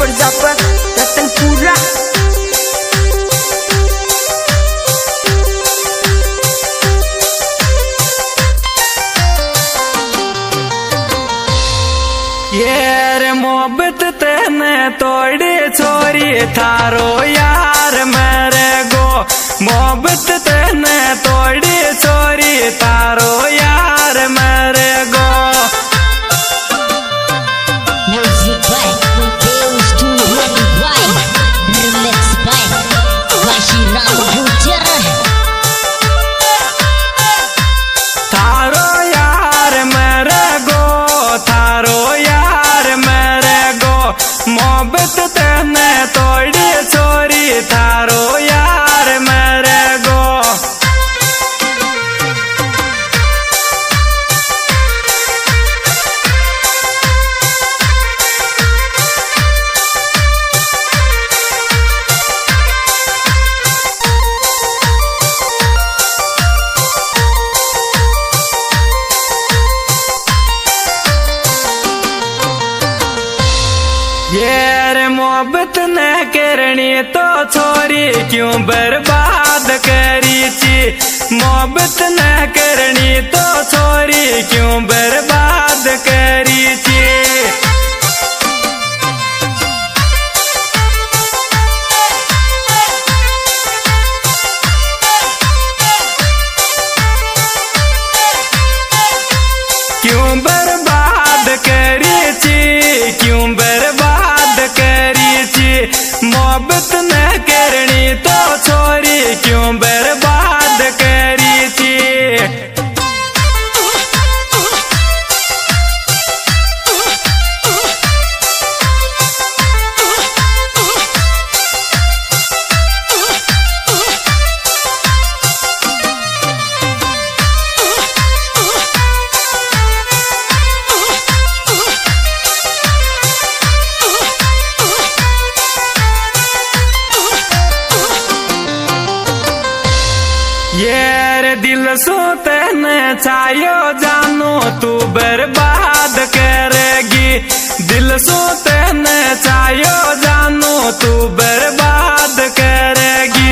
पड़ जापा रतन पूरा ये मोहब्बत तेने तोड़ी छोरी थारो यार मेरे गो मोहब्बत तेने तोड़ी छोरी थारो यार मेरे गो Music by Deus to Worldwide, remix by Vashiram Gujar. थारो यार मेरे गो थारो यार मेरे गो मोहब्बत तेने तोड़ी छोरी थारो यार मेरे गो ये मोहब्बत न करनी तो छोरी क्यों बर्बाद करी ची मोहब्बत न करनी तो छोरी क्यों बर्बाद करी ची क्यों बर्बाद करी ची क्यों बर्बाद करी ची मोहब्बत न करनी तो छोरी क्यों बर्बाद करी ची ये दिल सो तेने चायो जानो तू बर्बाद करेगी दिल सो तेने चायो जानो तू बर्बाद करेगी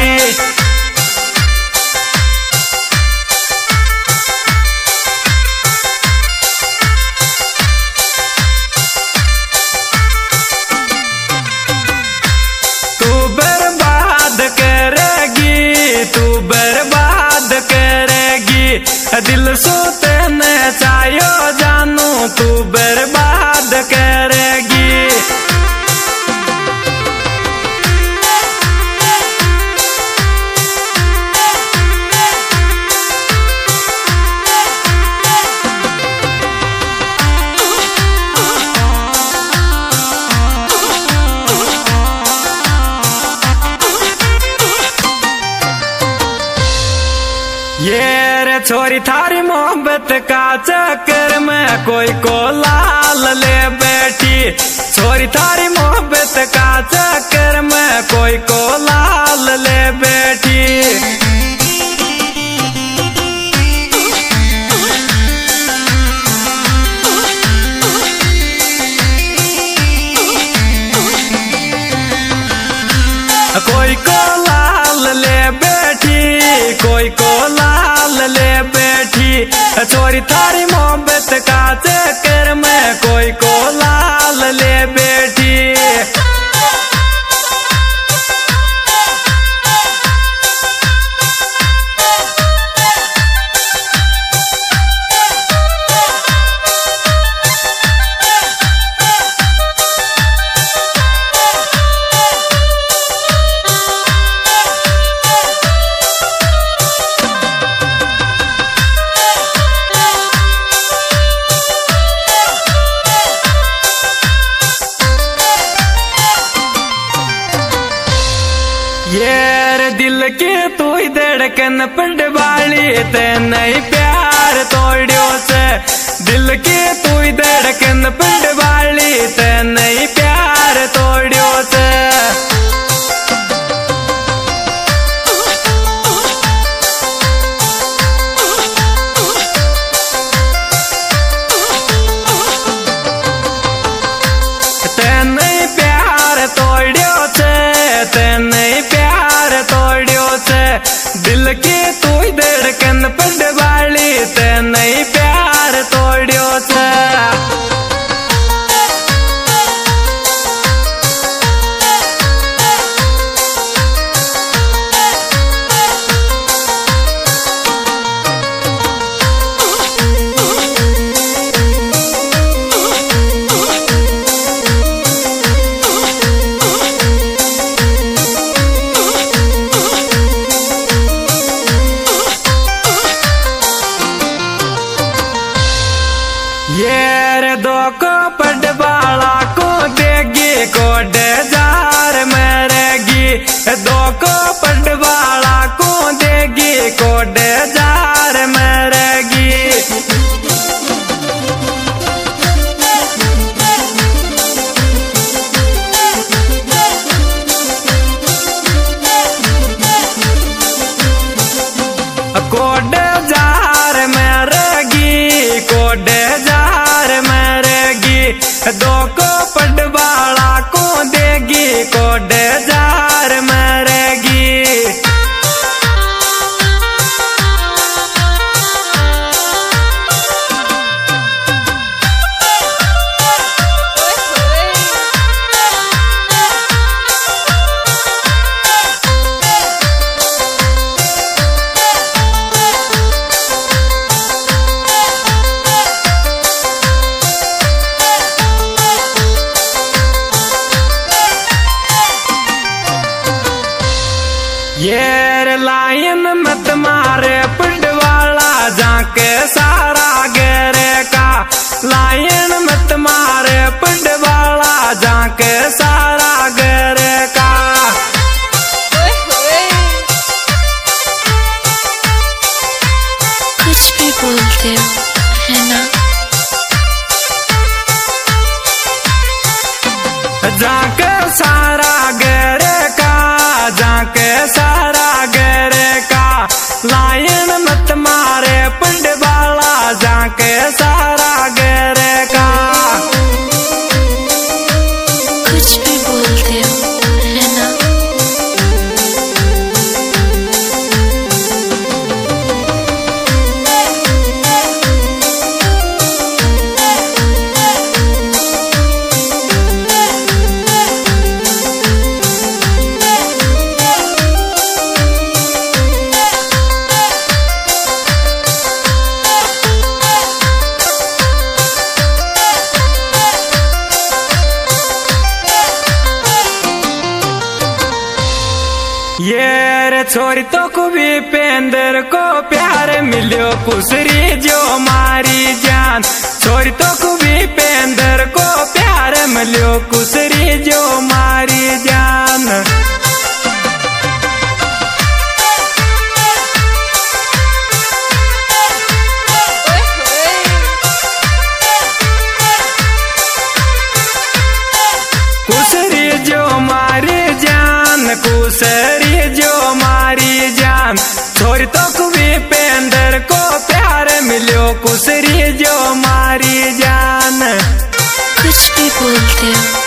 तू बर्बाद करेगी तू बर्बाद करेगी दिल सो तेने चायो जानू तू बर्बाद करेगी ये रे छोरी थारी मोहब्बत का चक्कर में कोई को लाल ले बैठी छोरी थारी मोहब्बत का चक्कर में कोई को लाल ले बैठी कोई को लाल ले बैठी कोई को लाल ले बैठी छोरी थारी मोहब्बत का चक्कर में कोई को लाल ले बैठी ये दिल के तू धड़कन पड़वाली ते नहीं प्यार तोड़ियो से दिल के तू धड़कन पड़वाली ते नहीं प्यार तोड़ियो से दिल की तू धड़कन पड़वाली ते नहीं प्यार तोड़ियो से। ये दो को पड़वाला को देगी कोड जार मरेगी, दो को पड़वाला को देगी कोड जार मरेगी। कोड जार मरेगी, कोड जार मरेगी, दो को पड़वाला को देगी कोड जार मरेगी। ये लाइन मत मारे पड़वाला जाके सारा गेरे का, लाइन मत मारे पड़वाला जाके सारा गेरे का। कुछ भी बोलते हो है ना। जाके सारा गेरे का, जाके सारा गेरे का, लाइन मत मारे पड़वाला जाके सारा गेरे का। कुछ भी बोलते हो है ना। ये रे छोरी तो को भी पेंदर को प्यार मिलियो कुसरी जो मारी जान, छोरी तो को भी पेंदर को प्यार मिलियो कुसरी जो मारी जान। कुसरी जो मारी जान, कुसरी जो मारी जान, छोरी तो भी पेंदर को प्यार मिलियो कुसरी जो मारी जान। कुछ भी बोलते हो